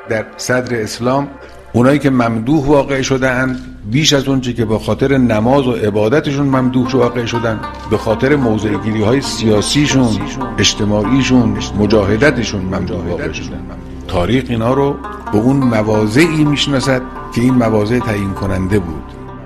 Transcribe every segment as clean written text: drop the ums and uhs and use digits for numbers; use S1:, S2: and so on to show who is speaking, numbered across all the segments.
S1: در صدر اسلام اونایی که ممدوح واقع شدند بیش از اون چی که به خاطر نماز و عبادتشون ممدوح واقع شدن، به خاطر موضع‌گیری های سیاسیشون، اجتماعیشون، مجاهدتشون ممدوح واقع شدن. تاریخ اینا رو به اون مواضعی میشناسد که این مواضع تعیین کننده بود.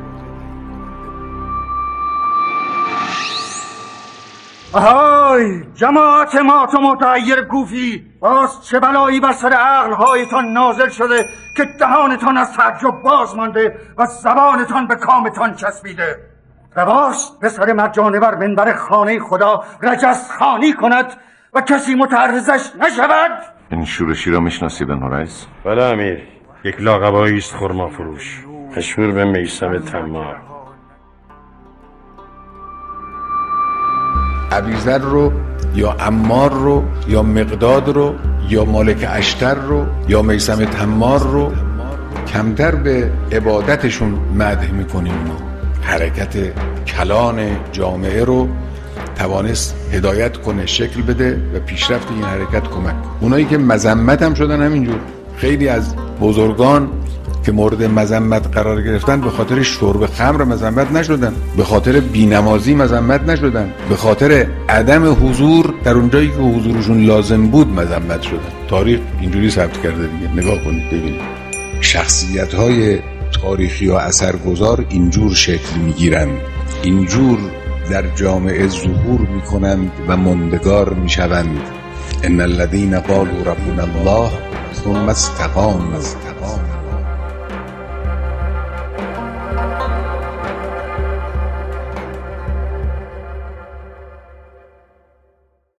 S2: آهای جماعت مات و متعیر گوفی، باز چه بلایی بر سر عقلهایتان نازل شده که دهانتان از تعجب باز مانده و زبانتان به کامتان چسبیده؟ رواست به سر مرجانه بر منبر خانه خدا رجس خانی کند و کسی متعرضش نشود؟
S3: این شورشی را میشناسی بن رئیس؟
S4: بله امیر، یک لاقبایی است خرما فروش، مشهور به میثم تمار.
S1: ابیذر رو یا عمار رو یا مقداد رو یا مالک اشتر رو یا میثم تمار رو کمتر به عبادتشون مدح میکنیم. حرکت کلان جامعه رو توانست هدایت کنه، شکل بده و پیشرفت این حرکت کمک. اونایی که مذمت هم شدن همینجور، خیلی از بزرگان که مورد مذمت قرار گرفتن به خاطر شرب خمر مذمت نشدن، به خاطر بینمازی مذمت نشدن، به خاطر عدم حضور در اونجایی که حضورشون لازم بود مذمت شدن. تاریخ اینجوری ثبت کرده دیگه. نگاه کنید ببینید شخصیت‌های تاریخی و اثرگذار اینجور شکل میگیرند، اینجور در جامعه ظهور میکنند و ماندگار میشوند. ان الذين قالوا ربنا الله ثم استقاموا